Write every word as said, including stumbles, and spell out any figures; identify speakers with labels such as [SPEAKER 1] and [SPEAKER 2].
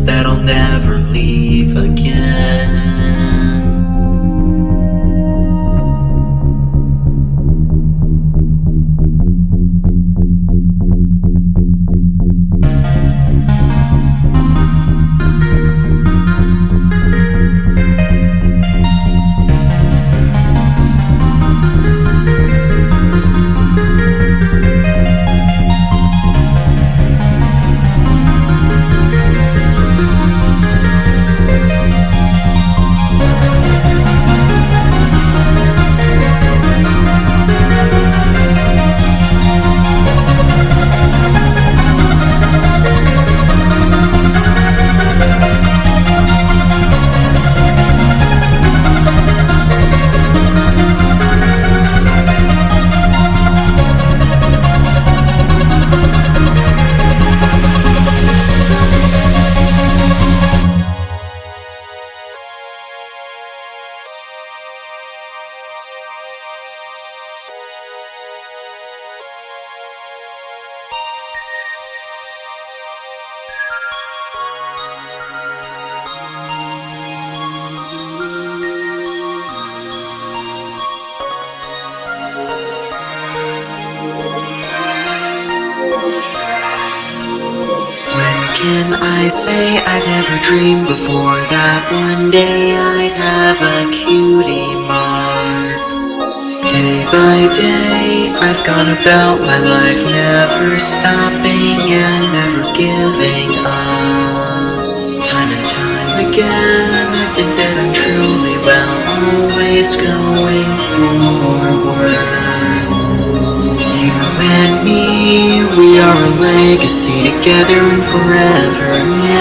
[SPEAKER 1] that I'll never leave again. Can I say I've never dreamed before that one day I'd have a cutie mark? Day by day, I've gone about my life, never stopping and never giving up. Time and time again, I think that I'm truly well, always going forward. You and me, we are a legacy together and forever.